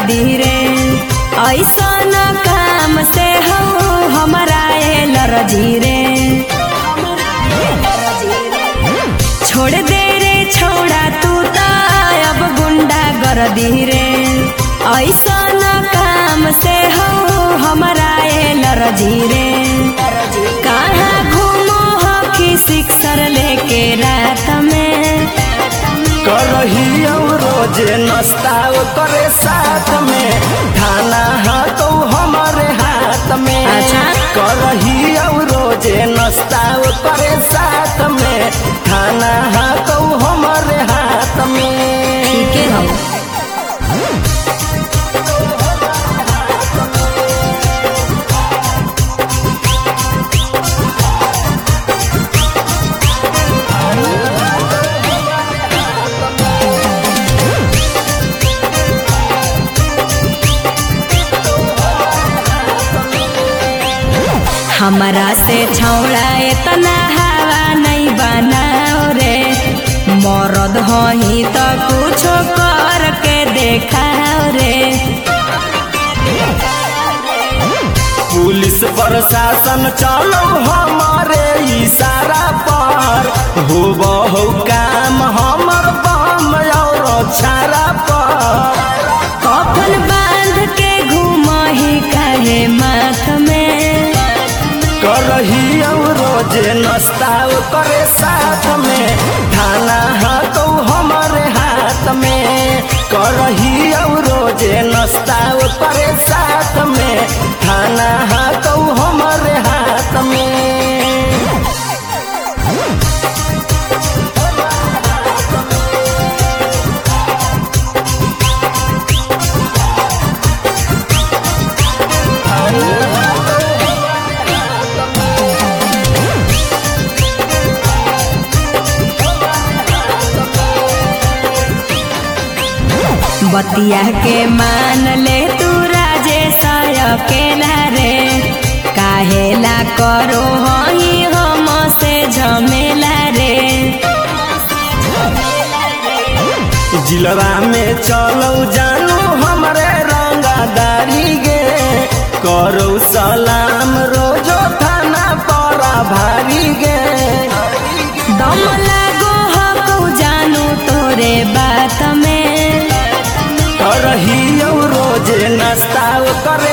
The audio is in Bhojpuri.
धीरे ऐसा न काम से हो हमारा धीरे छोड़ दे रे छोड़ा तू ता अब गुंडा गर धीरे ऐसा न काम से हो हमारा धीरे कहाँ घूमो हो कि सिक्सर लेके रात में करही रोजे नाश्ता करे साथ में खाना हाथ हमारे हाथ में। अच्छा। करही रोजे नाश्ता करे साथ में खाना हाथ हमारे हाथ में। ठीक है हम हमारा से छौड़ा इतना हवा नहीं बनाओ रे मरद ही तो कुछ कर के देखाओ रे। पुलिस प्रशासन चलो हमारे इशारा पर हो बहु काम हमर बम और छारा पर कफन बांध के घूम ही कहे माथ में करही रोजे नाश्ता करे साथ में खाना हाथ हमारे हाथ में। करही रोजे नाश्ता करे साथ में खाना हाथ हमारे हाथ में। बतिया के मान ले तू राजेश अकेला रे काहेला करो ही हम से झमेला रे। जिलवा में चलो जानो हमरे रंगादारी गे करो सलाम रोजो थाना पर भारी गे। दम लागो हको जानू तोरे बात में करही रोजे नाश्ता करे